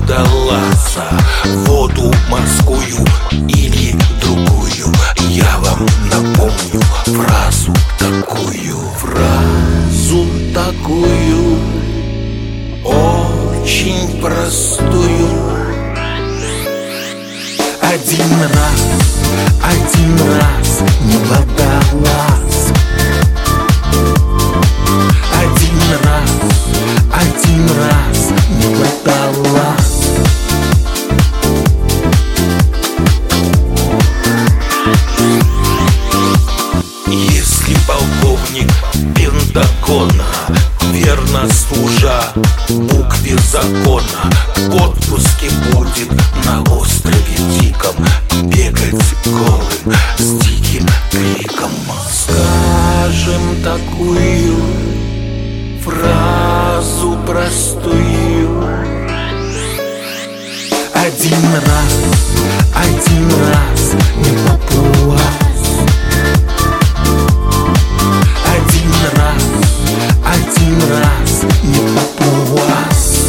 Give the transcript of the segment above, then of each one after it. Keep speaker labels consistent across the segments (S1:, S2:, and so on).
S1: водолаза, воду морскую или другую. Я вам напомню фразу такую, очень простую. Один раз не водолаз. Один раз не водолаз. Если полковник Пентагона, верно служа букве закона, в отпуске будет на острове Диком бегать голым с диким криком. Скажем такую фразу простую. Один раз не папуас. Один раз не папуас.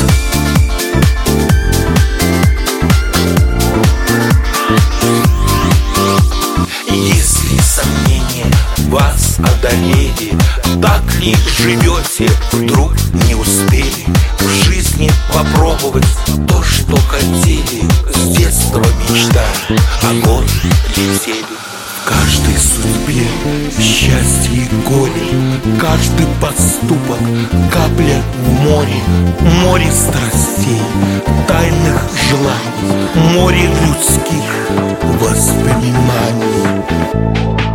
S1: Если сомнения вас одолели, так ли живете, вдруг не успели в жизни попробовать то, что хотели, с детства мечтали, а годы летели. В каждой судьбе счастье и горе, каждый поступок капля в море. Море страстей, тайных желаний, море людских воспоминаний.